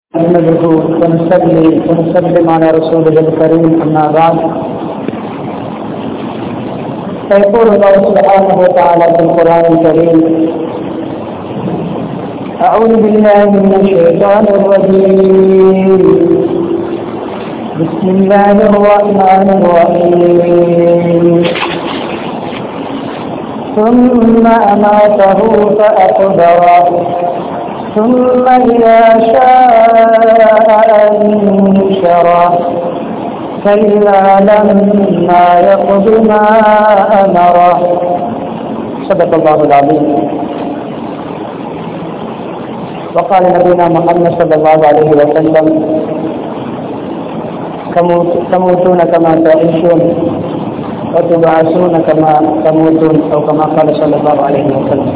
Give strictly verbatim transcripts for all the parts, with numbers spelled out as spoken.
نحمده ونصلي ونسلم على رسوله الكريم أما بعد فيقول الله سبحانه وتعالى في القرآن الكريم أعوذ بالله من الشيطان الرجيم بسم الله الرحمن الرحيم ثم أماته فأقبره ثم إذا شاء أنشره كلا لما يقض ما أمره صدق الله العظيم. وقال نبينا محمد صلى الله عليه وسلم تموتون كما تعيشون وتبعثون كما تموتون أو كما قال صلى الله عليه وسلم.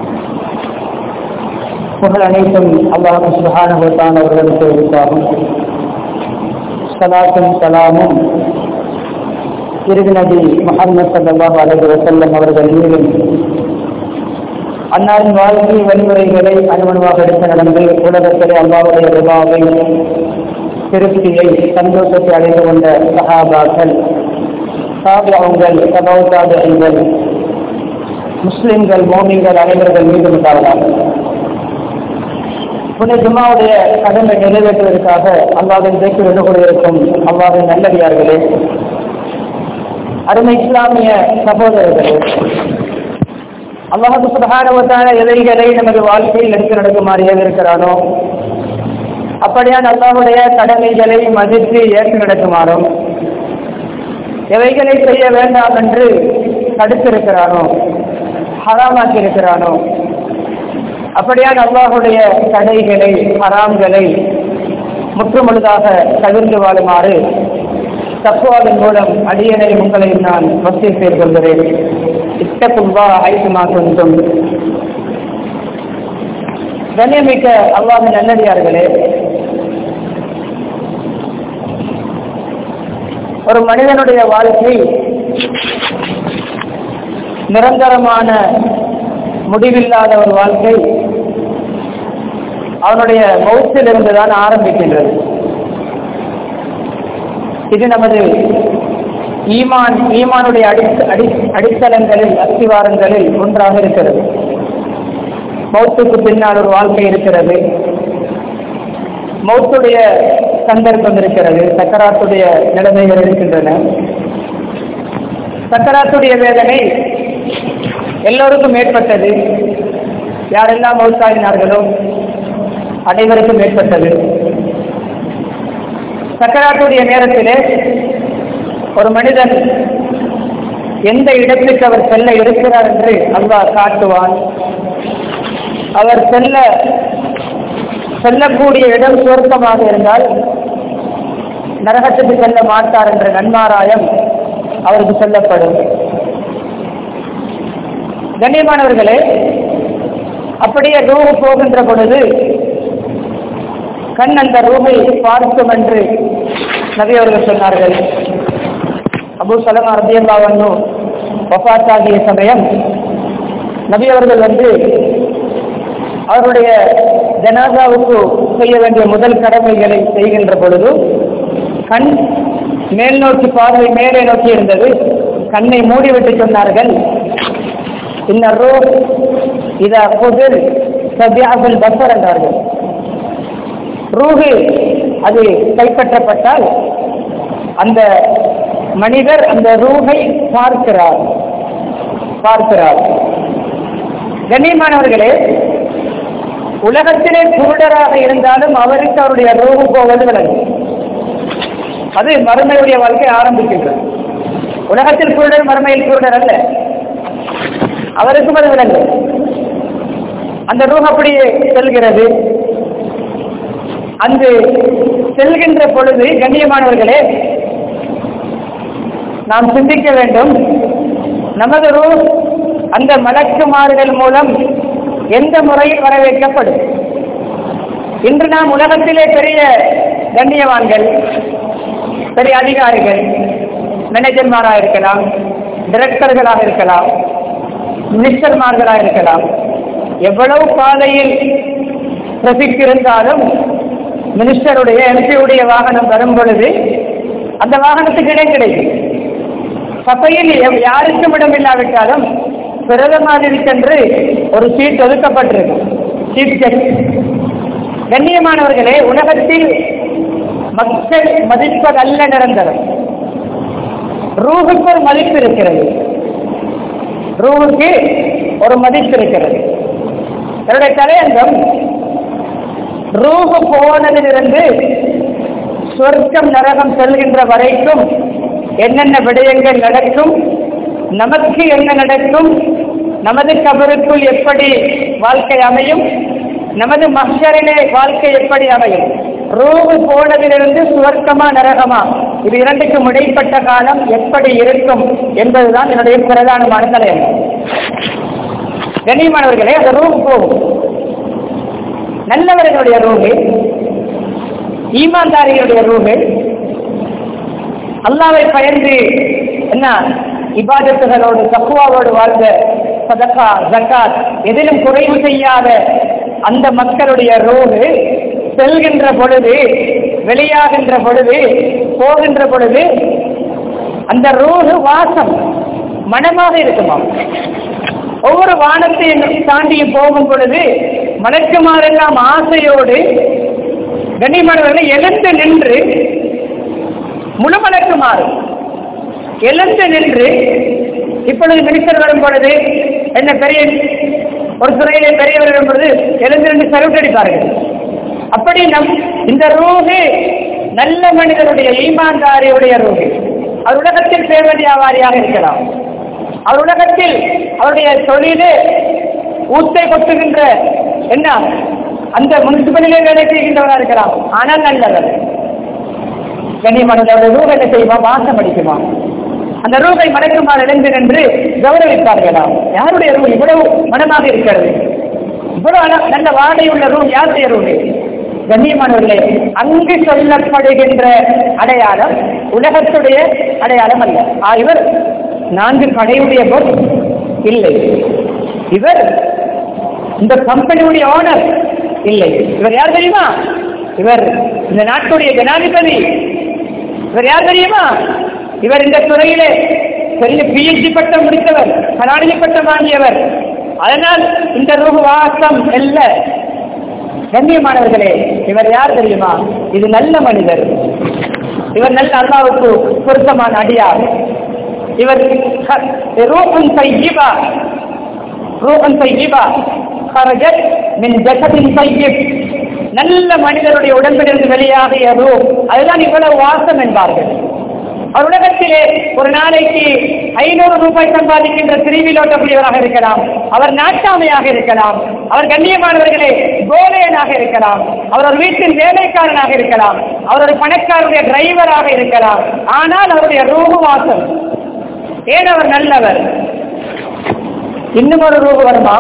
புகழ் அனைத்தும் அல்லாஹ் சுப்ஹானஹு வ தஆலா அவர்களுக்கு உரித்தாகும். ஸலாத்தும் ஸலாமும் இறுதி நபி முஹம்மது ஸல்லல்லாஹு அலைஹி வஸல்லம் அவர்கள் மீதும் அன்னாரின் வாழ்க்கை வழிமுறைகளை அனுமதியாக எடுத்து நடந்து உலகத்திலே அல்லாஹ்வுடைய ரிதாவை திருப்தியை சந்தோஷத்தை அடைந்து கொண்ட சஹாபாக்கள் தாபிஊன்கள் தபவு தாபிஈன்கள் முஸ்லிம்கள் மோமின்கள் அனைவர்கள் மீதும் உண்டாவதாக. புனித ஜும்மாவுடைய கடமை நிறைவேற்றுவதற்காக அல்லாஹ்வின் தேக்கி வந்து கொண்டிருக்கும் அல்லாஹ்வின் நல்லடியார்களே, அருமை இஸ்லாமிய சகோதரர்களே, அல்லாஹ் சுப்ஹானஹு வ தஆலா எவைகளை நமது வாழ்க்கையில் எடுத்து நடக்குமாறு ஏவிருக்கிறானோ அப்படியான அல்லாஹ்வுடைய கடமைகளை மதித்து ஏற்று நடக்குமாறும், எவைகளை செய்ய வேண்டாம் என்று தடுத்திருக்கிறானோ ஹராமாக்கி இருக்கிறானோ அப்படியான அல்லாஹ்வுடைய தடைகளை ஹராம்களை முற்றுமுழுதாக தவிர்த்து வாழுமாறு தக்வாவின் மூலம் அடியனை உங்களை நான் வசிய செய்து கொள்கிறேன். இத்தகுவா ஐசுமா கொண்டும் கண்ணியமிக்க அல்லாஹ்வின் நல்லடியார்களே, ஒரு மனிதனுடைய வாழ்க்கை நிரந்தரமான முடிவில்லாத ஒரு வாழ்க்கை அவனுடைய மௌத்தில் இருந்துதான் ஆரம்பிக்கின்றது. இது நமது ஈமான் ஈமானுடைய அடி அடி அடித்தளங்களில் அஸ்திவாரங்களில் ஒன்றாக இருக்கிறது. மௌத்துக்கு பின்னால் ஒரு வாழ்க்கை இருக்கிறது. மௌத்துடைய சந்தர்ப்பம் இருக்கிறது. சக்கராத்துடைய நிலைமைகள் இருக்கின்றன. சக்கராத்துடைய வேதனை எல்லோருக்கும் ஏற்பட்டது. யாரெல்லாம் மௌத்தாகினார்களோ அனைவருக்கும் ஏற்பட்டது. சக்கராத்துடைய நேரத்திலே ஒரு மனிதன் எந்த இடத்துக்கு அவர் செல்ல இருக்கிறார் என்று அல்லாஹ் காட்டுவான். அவர் செல்ல செல்லக்கூடிய இடம் சுவர்க்கமாக இருந்தால் நரகத்துக்கு செல்ல மாட்டார் என்ற நன்மாராயம் அவருக்கு சொல்லப்படும். கண்ணியமானவர்களே, அப்படியே ரூஹு போகின்ற பொழுது கண் அந்த ரூஹை பார்க்கும் என்று நபி அவர்கள் சொன்னார்கள். அபூ சலமா ரலியல்லாஹு அன்ஹு வஃபாத் ஆகிய சமயம் நபி அவர்கள் வந்து அவருடைய ஜனாசாவுக்கு செய்ய வேண்டிய முதல் கடமைகளை செய்கின்ற பொழுது கண் மேல் நோக்கி பார்வை மேலே நோக்கி இருந்தது. கண்ணை மூடிவிட்டு சொன்னார்கள், இந்த ரூஹ் இதா குதிர் சபிஅல் பஸர் என்றார்கள். ரூஹு அது கைப்பற்றப்பட்டால் அந்த மனிதர் அந்த ரூஹை பார்க்கிறார் பார்க்கிறார் கண்ணியமானவர்களே, உலகத்திலே குருடராக இருந்தாலும் அவருக்கு அவருடைய ரூஹு போவது விளங்கும். அது மறுமையுடைய வாழ்க்கை ஆரம்பிக்கின்றது. உலகத்தில் குருடர் மறுமையில் குருடர் அல்ல, அவருக்கும் அது விளங்கும். அந்த ரூஹ் அப்படியே செல்கிறது. அங்கு செல்கின்ற பொழுது கண்ணியமானவர்களே, நாம் சிந்திக்க வேண்டும், நமது ரூஹ் அந்த மலக்குமார்கள் மூலம் எந்த முறையில் வரவேற்கப்படும். இன்று நாம் உலகத்திலே பெரிய கண்ணியவான்கள், பெரிய அதிகாரிகள், மேனேஜர்மாராக இருக்கலாம், டிரெக்டர்களாக இருக்கலாம், மினிஸ்டர்மார்களாக இருக்கலாம், எவ்வளவு பாதையில் ட்ராபிக் இருந்தாலும் மினிஸ்டருடைய எம்பியுடைய வாகனம் வரும் பொழுது அந்த வாகனத்துக்கு இடம் கிடைக்கும். சபையில் யாருக்கும் இடம் இல்லாவிட்டாலும் பிரதமருக்கென்று ஒரு சீட் ஒதுக்கப்பட்டிருக்கும். Seat judge. கண்ணியமானவர்களே, உலகத்தில் மக்கள் மதிப்பதல்ல நிரந்தரம். ரூஹுக்கு ஒரு மதிப்பு இருக்கிறது. ரூஹுக்கு ஒரு மதிப்பு இருக்கிறது. என்னுடைய தலையங்கம் ரூஹு போனதிலிருந்து சொர்க்கம் நரகம் செல்கின்ற வரைக்கும் என்னென்ன விடயங்கள் நடக்கும், நமக்கு என்ன நடக்கும், நமது கபருக்குள் எப்படி வாழ்க்கை அமையும், நமது மஹ்ஷரிலே வாழ்க்கை எப்படி அமையும், ரூஹு போனதிலிருந்து சுவர்க்கமா நரகமா இது இரண்டுக்கும் இடைப்பட்ட காலம் எப்படி இருக்கும் என்பதுதான் என்னுடைய பிரதானமான தலையங்கம். கண்ணியமானவர்களே, அந்த ரூஹு போகும். நல்லவர்களுடைய ரூஹு, ஈமான்தாரிகளுடைய ரூஹு, அல்லாஹ்வை பயந்து என்ன இபாதத்துகளோடு தக்வாவோடு வாழ்ந்த சதகா ஜகாத் எதிலும் குறைவு செய்யாத அந்த மக்களுடைய ரூஹு செல்கின்ற பொழுது, வெளியாகின்ற பொழுது, போகின்ற பொழுது அந்த ரூஹு வாசம் மனமாக இருக்குமா? ஒவ்வொரு வானத்தை தாண்டி போகும் பொழுது மலக்குமாரெல்லாம் ஆசையோடு கண்ணியமானவர்கள் எழுந்து நின்று, முழு மலக்குமாறு எழுந்து நின்று, இப்பொழுது மினிஸ்டர் வரும் பொழுது என்ன பெரிய ஒரு துறையிலே பெரியவர் வரும் பொழுது எழுந்து நின்று சல்யூட் அடிப்பார்கள். அப்படி நம் இந்த ரூஹு நல்ல மனிதனுடைய ஈமான்தாரியுடைய ரூஹு. அவர் உலகத்தில் பேர் வியாபாரியாக இருக்கலாம், அவர் உலகத்தில் அவருடைய தொழிலே ஊத்தை கொட்டுகின்ற என்ன அந்த முனிசிபலிலே வேலை செய்கின்றவராக இருக்கலாம், ஆனால் நல்லவர். கண்ணியமானவருடைய ரூஹ் என்ன செய்யுமா? வாசம் அடிக்குமா? அந்த ரூஹை மடக்குமாறு எழுந்து நின்று கௌரவிப்பார்களாம். யாருடைய ரூஹ் இவ்வளவு மனமாக இருக்கிறது? இவ்வளவு நல்ல வாடை உள்ள ரூஹ் யாருடைய ரூஹ்? கண்ணியமானவர்களே, அங்கு சொல்லப்படுகின்ற அடையாளம் உலகத்துடைய அடையாளம் அல்ல. இவர் நான்கு கடையுடைய பொஸ் இல்லை, இவர் இந்த கம்பெனியுடைய ஓனர் இல்லை. இவர் யார் தெரியுமா? இவர் இந்த நாட்டுடைய ஜனாதிபதி. இவர் யார் தெரியுமா? இவர் இந்த துறையிலே பெரிய பிஎச்டி பட்டம் முடித்தவர், கலாநிதி பட்டம் வாங்கியவர். அதனால் இந்த ரூஹ் வாசம் அல்ல. கண்ணியமானவர்களே, இவர் யார் தெரியுமா? இது நல்ல மனிதர். இவர் நல்ல அல்லாஹ்வுக்கு பொருத்தமான அடியார். இவர் ரூஹுன் தய்யிபா, ரூஹுன் தய்யிபா خرجت من جسد طيب. நல்ல மனிதருடைய உடம்பிலிருந்து வெளியாகிய ரூஹ், அதுதான் இவ்வளவு வாசம் என்பார்கள். அவர் உலகத்திலே ஒரு நாளைக்கு ஐநூறு ரூபாய் சம்பாதிக்கின்ற திருவில் ஓட்டக்கூடியவராக இருக்கலாம், அவர் நாட்டாமையாக இருக்கலாம், அவர் கண்ணியமானவர்களே கோலையனாக இருக்கலாம், அவர் ஒரு வீட்டின் வேலைக்காரனாக இருக்கலாம், அவர் ஒரு பணக்காரருடைய டிரைவராக இருக்கலாம். ஆனால் அவருடைய ரூஹு வாசம். ஏன்? அவர் நல்லவர். இன்னும் ஒரு ரூஹு வருமா?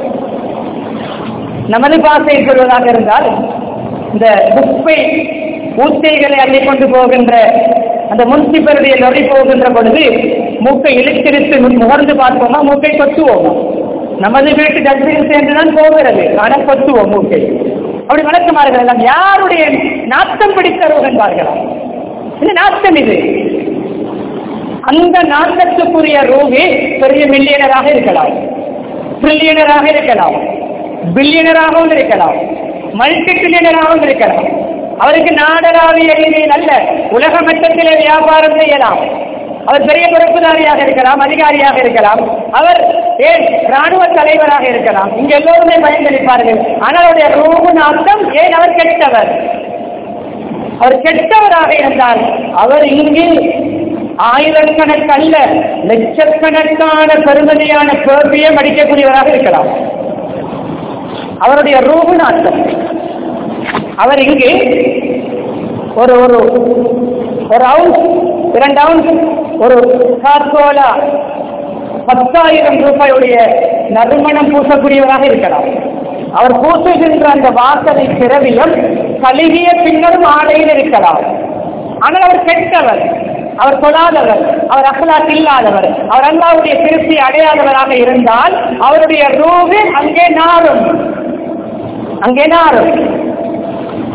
நமது பாசை சொல்வதாக இருந்தால், இந்த குப்பை ஊத்தைகளை அள்ளி கொண்டு போகின்ற அந்த முன்சிபலுடைய லொரி போகின்ற பொழுது மூக்கை இழுத்திருத்து முகர்ந்து பார்ப்போமா, மூக்கை கொத்துவோமா? நமது வீட்டு டஸ்ட்பின் சேர்ந்துதான் போகிறது, ஆனால் கொத்துவோம் மூக்கை. அப்படி வழக்கமார்கள் எல்லாம் யாருடைய நாட்டம் பிடித்த ரூஹ் என்பார்களா? இந்த நாட்டம் இது. அந்த நாட்டத்துக்குரிய ரூஹே பெரிய மில்லியனராக இருக்கலாம், ட்ரில்லியனராக இருக்கலாம், பில்லியனராகவும் இருக்கலாம், மல்டி ட்ரில்லியனராகவும் இருக்கலாம். அவருக்கு நாடளாவிய ரீதியில் அல்ல, உலக மட்டத்திலே வியாபாரம் செய்யலாம். அவர் பெரிய பொறுப்புதாரியாக இருக்கலாம், அதிகாரியாக இருக்கலாம், அவர் ஏன் ராணுவ தலைவராக இருக்கலாம். இங்க எல்லோருமே பயன்படுத்திப்பார்கள். ஆனால் அவருடைய ரூஹு நாட்டம் ஏன்? அவர் கெட்டவர். அவர் கெட்டவராக இருந்தால் அவர் இங்கு ஆயிரக்கணக்கல்ல லட்சக்கணக்கான பெருமதியான பேர்வியம் அடிக்கக்கூடியவராக இருக்கலாம். அவருடைய ரூஹு நாட்டம். அவர் இங்கு ஒரு ஒரு ஒரு அவுன்ஸ், இரண்டு அவுன்ஸ், ஒரு கார்கோலா பத்தாயிரம் ரூபாயுடைய நறுமணம் பூசக்கூடியவராக இருக்கலாம். அவர் பூசுகின்ற அந்த வாசனை திரவியம் கழுகிய பின்னரும் ஆடையில் இருக்கலாம். ஆனால் அவர் கெட்டவர், அவர் தொழாதவர், அவர் அஹ்லாக் இல்லாதவர், அவர் அல்லாஹ்வுடைய திருப்தி அடையாதவராக இருந்தால் அவருடைய ரூஹு அங்கே நாரும், அங்கே நாரும்.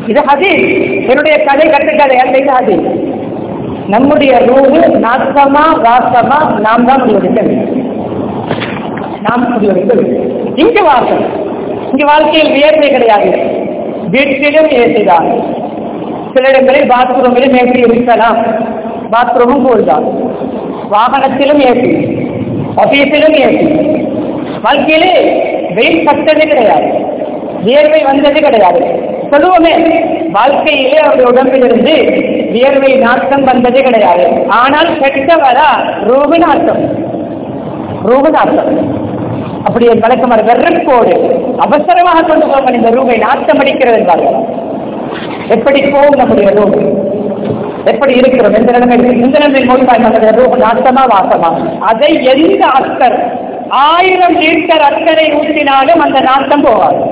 இது ஹதீஸ், என்னுடைய கதை கட்டுக்கதை அல்ல, இது ஹதீஸ். நம்முடைய ரூஹு நாசமா வாசமா நாம் தான் முடிவெடுக்க வேண்டும். நாம் முடிவெடுக்க வேண்டும். இங்கு வாசம், இங்கு வாழ்க்கையில் வியர்வை கிடையாது. வீட்டிலும் ஏசிதான், சில இடங்களில் பாத்ரூமிலும் ஏசி இருக்கலாம், பாத்ரூமும் போல்தான். வாகனத்திலும் ஏசி, ஆபீஸிலும் ஏசி. வாழ்க்கையிலே வெயில் பட்டது கிடையாது, வியர்வை வந்தது கிடையாது. சொல்லுவோமே, வாழ்க்கையிலே அவருடைய உடம்பிலிருந்து வியர்வை நாட்டம் வந்தது கிடையாது. ஆனால் கெட்டவரா ரூபு நாட்டம், ரூபு நாட்டம். அப்படியே வழக்கமான வெறுப்போடு அவசரமாக கொண்டு போக இந்த ரூபை நாட்டம் அடிக்கிறது என்பார்கள். எப்படி போகும் நம்முடைய ரூபு, எப்படி இருக்கிறோம், எந்த நிலைமை இந்த நிலைமை மொழிபாய் ரூபு நாட்டமா வாசமா? அதை எந்த அக்கர் ஆயிரம் லிட்டர் அக்கறை ஊற்றினாலும் அந்த நாட்டம் போவாது.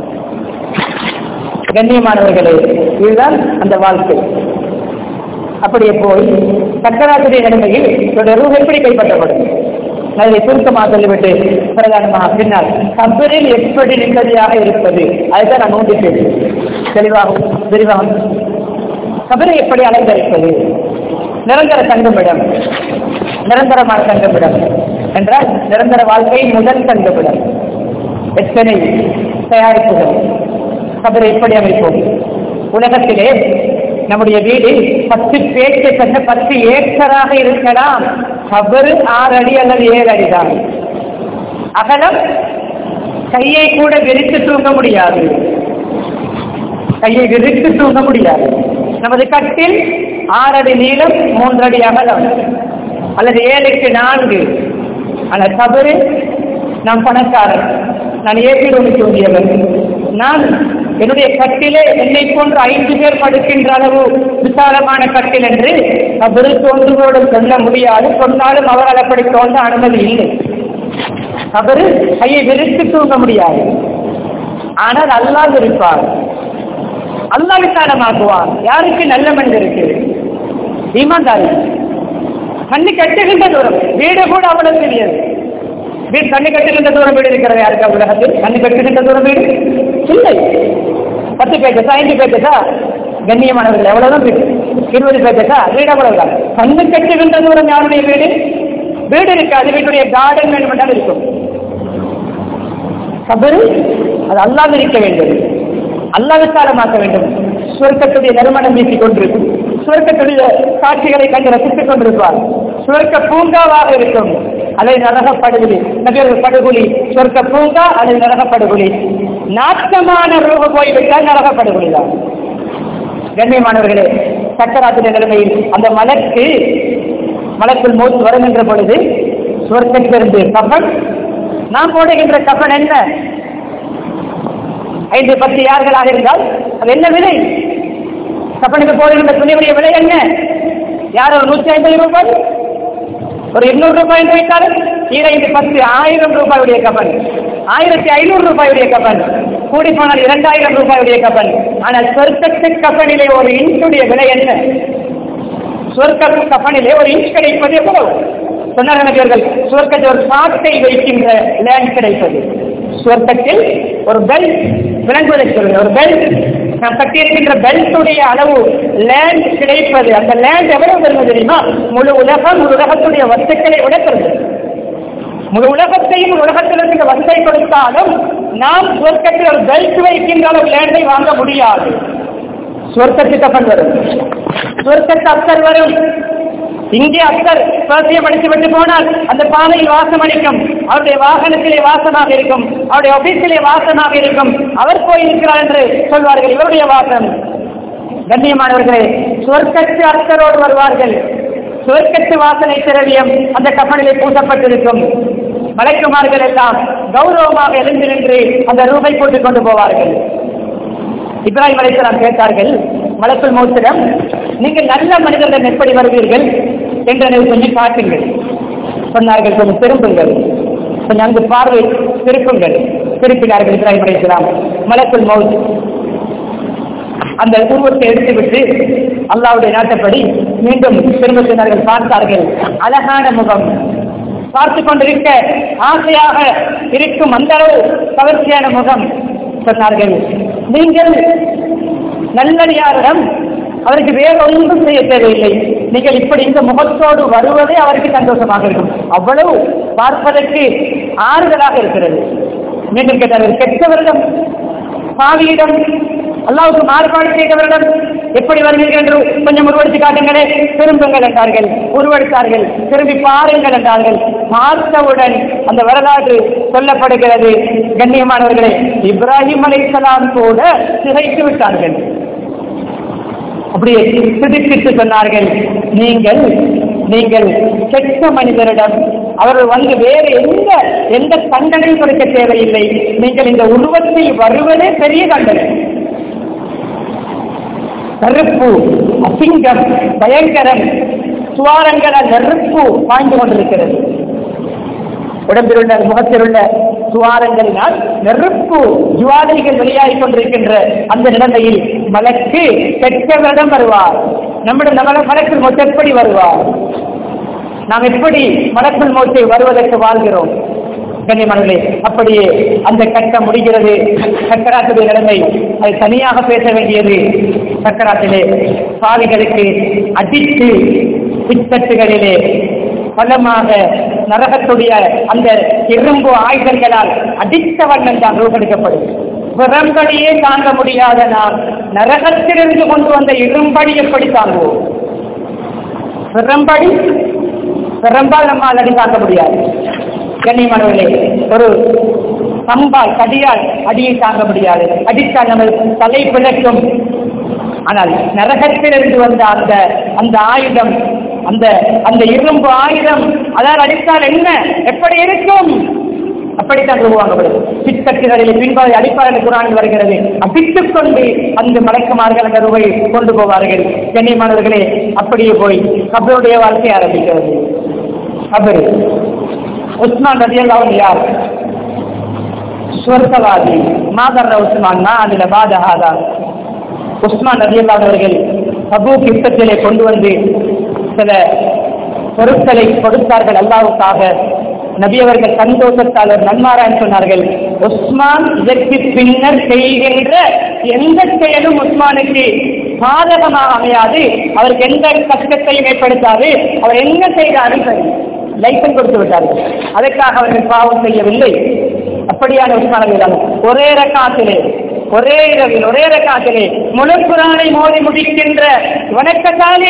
கண்ணியமானவர்களே, இதுதான் அந்த வாழ்க்கை. அப்படியே போய் சக்கராத்துடைய நிலைமையில் ரூஹ் எப்படி கைப்பற்றப்படும்? அதை சுருக்கமாக சொல்லிவிட்டு பிரதானமாக பின்னால் கபரில் எப்படி நிம்மதியாக இருப்பது, அதுதான் நான் நோண்டி பேசுவேன். தெளிவாக விரிவாக கபரை எப்படி அலங்கரிப்பது? நிரந்தர தங்குமிடம், நிரந்தரமான தங்குமிடம் என்றால் நிரந்தர வாழ்க்கை முதல் தங்குமிடம். எத்தனை தயாரிப்புகள் கபரை எப்படி அமைப்போம்? உலகத்திலே நம்முடைய வீடு பத்து பேச்சு பெற்ற பத்து ஏக்கராக இருக்கலாம். கபரு ஆறு அடி அல்லது ஏழு அடிதான். அகலம் கையை கூட விரித்து தூங்க முடியாது, கையை விரித்து தூங்க முடியாது. நமது கட்டில் ஆறு அடி நீளம், மூன்று அடி அகலம் அல்லது ஏழுக்கு நான்கு. ஆனால் கபரு, நான் பணக்காரன், நான் ஏற்றி தூங்கியவன், நான் என்னுடைய கட்டிலே என்னை போன்று ஐந்து பேர் படுக்கின்ற அளவு விசாலமான கட்டில் என்று கபரு தோன்றுவோடு சொல்ல முடியாது. சொன்னாலும் அவரால் அப்படி தோன்ற அனுமதி இல்லை. கபரு கையை விரித்து தூங்க முடியாது. ஆனால் அல்லாஹ் இருப்பார், அல்லாஹ் விசாலமாக்குவார். யாருக்கு? நல்ல மனிதருக்கு, ஈமான்தாரி. கண்ணு கட்டுகின்ற தூரம், வீடு கூட அவ்வளவு தெரியாது. வீடு கண்ணு கட்டுகின்ற தூரம் வீடு இருக்கிறது யாருக்கா உலகத்தில்? கண்ணு கட்டுகின்ற தூரம் வீடு இல்லை. பத்து பேச்சா, ஐந்து பேச்சா, கண்ணியமானவர்கள் எவ்வளவுதான் வீடு? இருபது பேச்சா வீடு அவ்வளவுதான். கண்ணு கட்டுகின்ற தூரம் யாருடைய வீடு? வீடு இருக்காது, வீட்டுடைய கார்டன் வேண்டுமென்றால் இருக்கும். கபரு அது அல்லாஹ் இருக்க வேண்டும், அல்லாஹ் விசாலமாக்க வேண்டும். சுவர்க்கத்துடைய நறுமணம் வீசிக் கொண்டிருக்கும், சுவர்க்கத்துடைய காட்சிகளை கண்டு ரசித்துக் கொண்டிருப்பார். சுவர்க்க பூங்காவாக இருக்கும், அல்லது நரகப்படுகொலி, நகர் படுகொலி. சொர்க்க பூங்கா அல்லது நரகப்படுகொலி. நாட்டமான ரூபு போய்விட்டால் நரகப்படுகொலி தான். கண்ணியமானவர்களே, சக்கராத்துடைய நிலைமையில் அந்த மலக்கு மலக்குள் மௌத் வருகின்ற பொழுது சுவர்க்கத்திலிருந்து கஃபன், நாம் போடுகின்ற கஃபன் என்ன? ஐந்து பத்து யார்களாக இருந்தால் அது என்ன விலை? கஃபனுக்கு போடுகின்ற துணியுடைய விலை என்ன? யார் ஒரு நூற்றி ஐம்பது ரூபாய், ஒரு இருநூறு ரூபாய் என்று வைத்தாலும் இரண்டு பத்து ஆயிரம் ரூபாயுடைய கபன், ஆயிரத்தி ஐநூறு ரூபாயுடைய கபன், கூடி போனால் இரண்டாயிரம் ரூபாயுடைய கபன். ஆனால் சொர்க்கத்து கபனிலே ஒரு இன்ச்சுடைய விலை என்ன? சொர்க்க கபனிலே ஒரு இன்ச் கிடைப்பது எவ்வளவு சொன்னார்கள்? சொர்க்கத்தில் ஒரு சாட்டை வைக்கின்ற லேண்ட் கிடைப்பது, சொர்க்கத்தில் ஒரு பெல்ட் விளங்குவதை சொல்லுங்க, ஒரு பெல்ட் நாம் கட்டியிருக்கின்ற பெல்ட்டுடைய அளவு லேண்ட் கிடைப்பது. அந்த லேண்ட் எவ்வளவு பெறுவது தெரியுமா? முழு உலகம், முழு உலகத்துடைய வஸ்துக்களை உடைக்கிறது. முழு உலகத்தையும் உலகத்தில் இருக்கிற வசை கொடுத்தாலும் நாம் சொர்க்கத்தில் ஒரு பெல்ட் வைக்கின்ற அளவு லேண்டை வாங்க முடியாது. சொர்க்கத்துக்கு கப்பல் வரும், சொர்க்கத்து அப்சர் வரும். இங்கே அப்சர் சுவாசியம் அடித்து விட்டு போனால் அந்த பாதையில் வாசம் அளிக்கும், அவருடைய வாகனத்திலே வாசமாக இருக்கும், அவருடைய ஆபீஸிலே வாசமாக இருக்கும். அவர் போயிருக்கிறார் என்று சொல்வார்கள், இவருடைய வாசம். கண்ணியமானவர்களே, சொர்க்கத்து அப்சரோடு வருவார்கள். சொர்க்கத்து வாசனை திரவியம் அந்த கப்பலிலே பூசப்பட்டிருக்கும். மலைக்குமார்கள் எல்லாம் கௌரவமாக எழுந்து நின்று அந்த ரூபை போட்டுக் கொண்டு போவார்கள். இப்ராஹிம் அலைஹிஸ்ஸலாம் கேட்டார்கள் மலக்குல் மௌத்திடம், நீங்கள் நல்ல மனிதர்கள் எப்படி வருவீர்கள் என்று கொஞ்சம் காட்டுங்கள். சொன்னார்கள், கொஞ்சம் திருப்புங்கள், கொஞ்சம் அங்கு பார்வை திருப்புங்கள். திருப்பினார்கள் இப்ராஹிம் அலைஹிஸ்ஸலாம். மலக்குல் மௌத் அந்த உருவத்தை எடுத்துவிட்டு அல்லாஹ்வுடைய நாட்டப்படி மீண்டும் திரும்ப சொன்னார்கள். பார்த்தார்கள், அழகான முகம், பார்த்து கொண்டிருக்க ஆசையாக இருக்கும் அந்த அளவு கவர்ச்சியான முகம். சொன்னார்கள், நீங்கள் நல்லடியாரிடம் அவருக்கு வேற ஒன்றும் செய்ய தேவையில்லை. நீங்கள் இப்படி இந்த முகத்தோடு வருவதே அவருக்கு சந்தோஷமாக இருக்கும். அவ்வளவு பார்ப்பதற்கு ஆறுதலாக இருக்கிறது. மீண்டும் கேட்டார்கள், கெட்டவரிடம், பாவியிடம், அல்லாஹ்வுக்கு மாறுபாடு செய்தவரிடம் எப்படி வருவீர்கள் என்று கொஞ்சம் உருவெடுத்து காட்டுங்களே. திரும்புங்கள் என்றார்கள். உருவெடுத்தார்கள். திரும்பி பாருங்கள் என்றார்கள். பார்த்தவுடன் அந்த வரலாறு சொல்லப்படுகிறது. கண்ணியமானவர்களே, இப்ராஹிம் அலைஹிஸ்ஸலாம் கூட சிதைத்து விட்டார்கள். அப்படியே சிதிப்பிட்டு சொன்னார்கள், நீங்கள் நீங்கள் கெட்ட மனிதரிடம் அவர்கள் வந்து வேறு எந்த எந்த தண்டனையும் கொடுக்க தேவையில்லை. நீங்கள் இந்த உருவத்தில் வருவதே பெரிய தண்டனை. நெருப்பு, அசிங்கம், பயங்கரம், சுவாரங்களால் நெருப்பு பாய்ந்து கொண்டிருக்கிறது. உடம்பில் உள்ள முகத்தில் உள்ள சுவாரங்களினால் நெருப்பு ஜுவாலைகள் வெளியாகிக் கொண்டிருக்கின்ற அந்த நிலைமையில் மலக்கு கெட்டவரிடம் வருவார். நம்முடைய நம்மள மலக்குள் மொத்த எப்படி வருவார்? நாம் எப்படி மலக்குள் மோட்டை வருவதற்கு வாழ்கிறோம்? கண்ணியமானவர்களே, அப்படியே அந்த கட்டம் முடிகிறது. சக்கராத்துடைய நிலைமை அது தனியாக பேச வேண்டியது. சக்கராத்திலே பாவிகளுக்கு அடித்து பித்தட்டுகளிலே பலமாக நரகத்துடைய அந்த இரும்பு ஆயுதங்களால் அடித்த வண்ணம் தான் ரூபெடுக்கப்படும். பிறம்படியே தாங்க முடியாத நாம் நரகத்திலிருந்து கொண்டு வந்த இரும்படி எப்படி தாங்குவோம்? பிறம்படி பிறம்பால் நம்மால் அடி தாங்க முடியாது. கண்ணியமானவர்களே, ஒரு சம்பால் கடியால் அடியை தாங்க முடியாது. அடித்தால் நம்ம தலை பிழைக்கும். ஆனால் நரகத்திலிருந்து வந்த அந்த அந்த ஆயுதம், அந்த அந்த இரும்பு ஆயுதம், அதால் அடித்தால் என்ன எப்படி இருக்கும்? அப்படித்தான் ரூபாங்கப்படுது. பித்தட்டுகளில் பின்பாதை அடிப்பார்கள் குரானில் வருகிறது. அடித்துக் கொண்டு அந்த மலைக்குமார்கள் அந்த ரூபாய் கொண்டு போவார்கள். கண்ணியமானவர்களே, அப்படியே போய் கபருடைய வாழ்க்கை ஆரம்பிக்கிறது. கபரு உஸ்மான் ரலியல்லாஹு யார்? சுவர்க்கவாதி. மாதர் உஸ்மான் மா அதுல பாதஹாதா. உஸ்மான் ரலியல்லாஹு அவர்கள் தபூக் யுத்தத்திலே கொண்டு வந்து சில பொருட்களை கொடுத்தார்கள் அல்லாஹ்வுக்காக. நபி அவர்கள் சந்தோஷத்தால் ஒரு நன்மாராயன் சொன்னார்கள், உஸ்மான் இதற்கு பின்னர் செய்கின்ற எந்த செயலும் உஸ்மானுக்கு பாதகமாக அமையாது, அவருக்கு எந்த கஷ்டத்தையும் ஏற்படுத்தாது, அவர் என்ன செய்தாலும் சரி. லைசன்ஸ் கொடுத்து விட்டார்கள். அதற்காக அவர்கள் பாவம் செய்யவில்லை. அப்படியான உஸ்மான் ஒரே ரக்காத்திலே ஒரே இரவில் ஒரே ரக்காத்திலே முழு குர்ஆனை மோதி முடிக்கின்ற வணக்கத்தாலே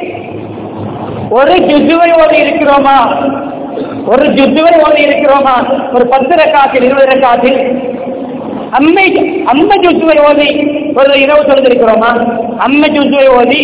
ஒரு ஜுஜுவை ஓதி இருக்கிறோமா? ஒரு ஜுஜுவை ஓதி இருக்கிறோமா? ஒரு பத்து ரக்காத்தில் இருபது ரக்காத்தில் அம்மை அம்ம ஜுஜுவை ஓதி ஒரு இரவு சொல்லிருக்கிறோமா? அம்ம ஜுஜுவை ஓதி.